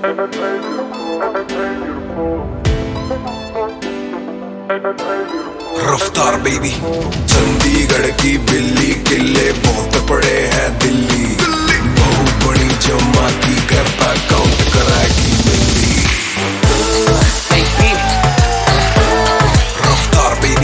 रफ्तार बेबी, चंडीगढ़ की बिल्ली, किले बहुत पड़े हैं दिल्ली, बहु बड़ी जमाती करता काउंट कराएगी मिली। रफ्तार बेबी,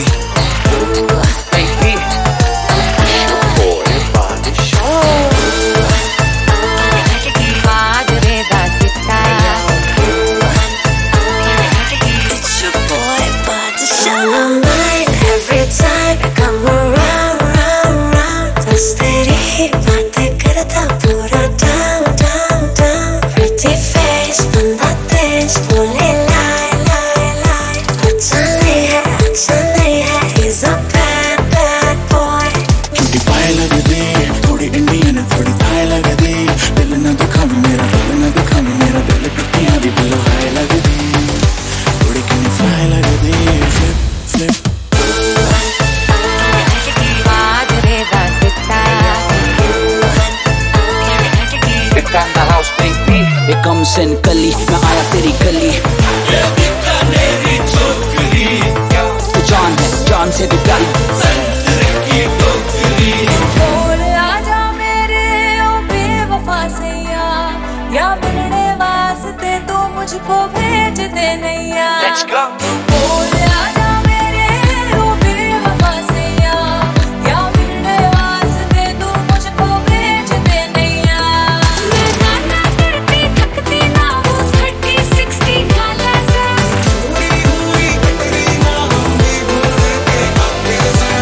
It comes in कली, मैं आया तेरी गली। ये बीकानेरी छोकरी, तो जान है जान से भी प्यारी, संतरे की टोकरी। बोल आजा मेरे ओ बेवफा सैया, या मिलने वास्ते तू मुझको भेज दे नैया। Let's go। बोल आजा मेरे ओ बेवफा सैया, या मिलने वास्ते तू मुझको भेज दे नैया। मैं गाना करती थकती ना हूँ 30-60 गाला से। हुई हुई कटरी ना होगी भूल के काके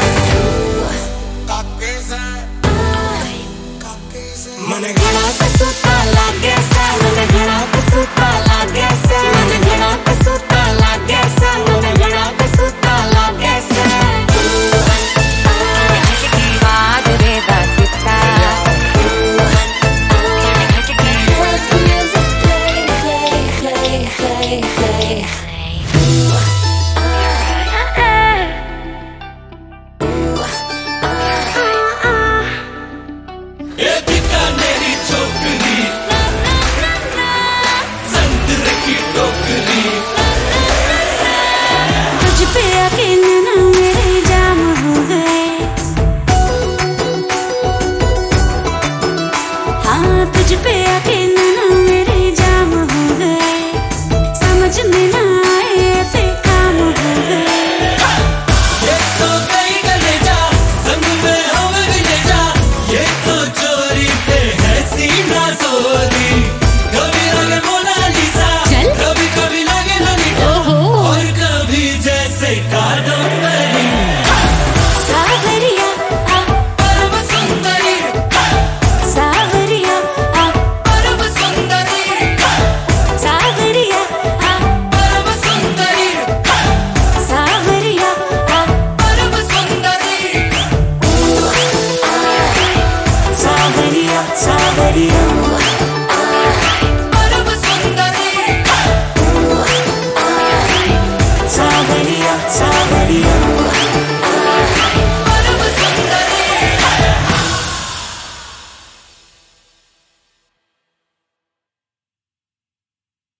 से मन घड़ा पे सूता लागे से, मन घड़ा पे सूता लागे से, मन घड़ा पे सूता लागे से, मन घड़ा पे सूता लागे से। आज रे दासिता Let the music play. ये बीकानेरी छोकरी, संतरे की टोकरी। तुझ पे यकीन ना मेरे जाम हो गए, हाँ तुझ पे यकीन ना मेरे जाम हो गए, समझ में ना आए ऐसे काम हो गए। ये तो गई गलेजा, संग में हम भी ले जा। ये तो चोरी पे है सीना चोरी। कभी लगे मोनालिसा, चल। कभी कभी लगे ललिता, और कभी जैसे कादम्बरी। सावरिया आ, परम सुंदरी, सावरिया आ, परम सुंदरी, सावरिया आ, परम सुंदरी, सावरिया आ, परम सुंदरी। सावरिया सावरिया।